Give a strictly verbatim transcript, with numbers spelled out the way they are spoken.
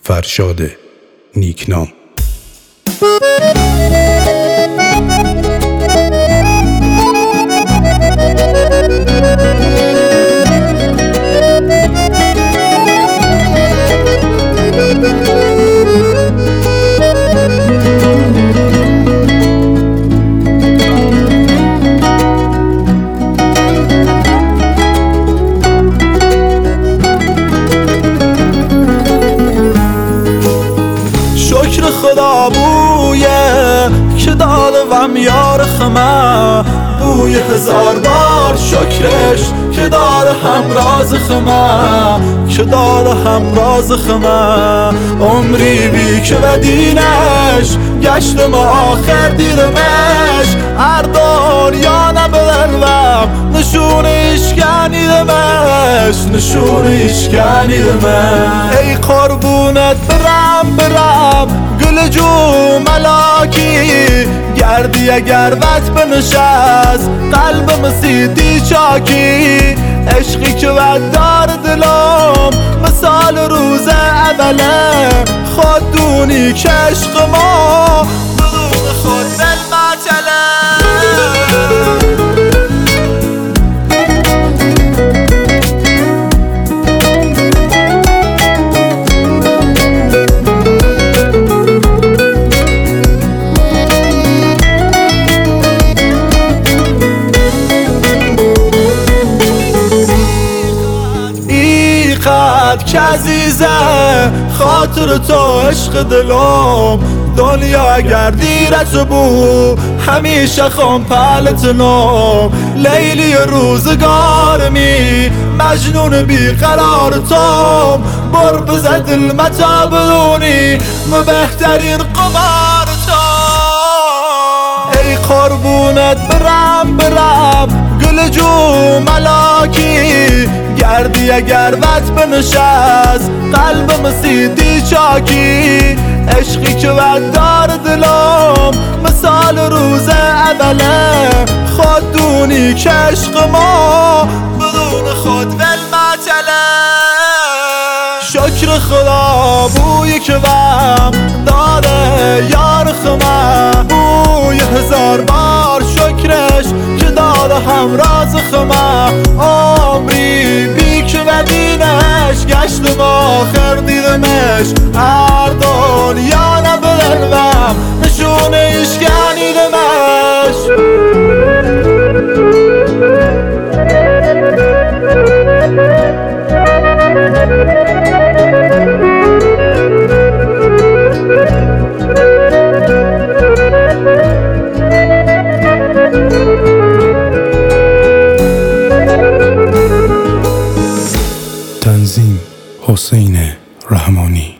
فرشاد نیکنام. شکر خدا بویه که داده وم یار خمه، بوی هزار بار شکرش که داده همراز خمه، که داده همراز خمه. عمری بی که بدینش گشتم آخر دیدمش، هر دنیا نبدلوم نشون اشکنیدمش، نشون اشکنیدمش. ای قربونت برم برم گل جو ملاکی، گردی اگر وقت بنشست قلبم سیدی چاکی. عشقی که ود دار دلم مثال روز اوله، خود دونی که عشق ما بدون خود بالمعجله. که عزیزه خاطر تو عشق دلم، دنیا اگر دیرت بو همیشه خون پلتنم. لیلی روزگارمی مجنون بیقرار توم، بر بزد دل متا بدونی ما بهترین قمار توم. ای قربونت برم برم گل جو ملاکی، گردی اگر وقت بنشست قلبم سیدی چاکی. عشقی که ود دار دلم مثال روز اوله، خود دونی که عشق ما بدون خود بالمعجله. شکر خدا بوی که وم داره یار خمه، بوی هزار بار شکرش که داده همراز خمه. عمری بی که بدینش گشتم آخر دیدمش، هر دنیا نبدلوم نشون اشکنیدمش. تنظیم حسین رحمانی.